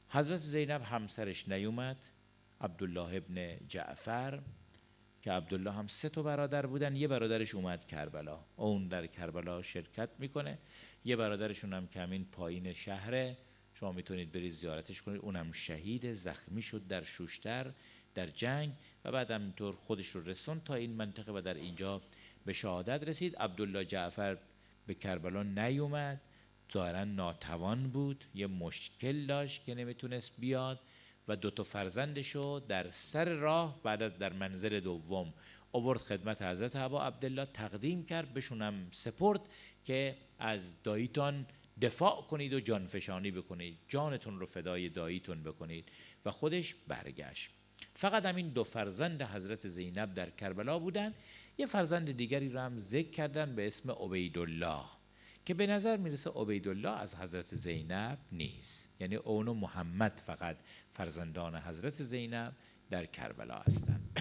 حضرت زینب همسرش نیومد، عبدالله ابن جعفر که عبدالله هم 3 برادر بودن، یه برادرش اومد کربلا، اون در کربلا شرکت میکنه. یه برادرشون هم که همین پایین شهره، شما میتونید برید زیارتش کنید، اونم شهید، زخمی شد در شوشتر در جنگ و بعد همینطور خودش رو رسون تا این منطقه و در اینجا به شهادت رسید. عبدالله جعفر به کربلا نیومد، ظاهرا ناتوان بود، یه مشکل داشت که نمیتونست بیاد و 2 فرزندشو در سر راه بعد از در منزل دوم آورد خدمت حضرت ابا عبدالله، تقدیم کرد، بهشونم سپرد که از داییتان دفاع کنید و جانفشانی بکنید، جانتون رو فدای داییتون بکنید و خودش برگشت. فقط همین 2 فرزند حضرت زینب در کربلا بودن. یه فرزند دیگری رو هم ذکر کردن به اسم عبیدالله که به نظر میرسه عبیدالله از حضرت زینب نیست، یعنی اون و محمد فقط فرزندان حضرت زینب در کربلا هستند.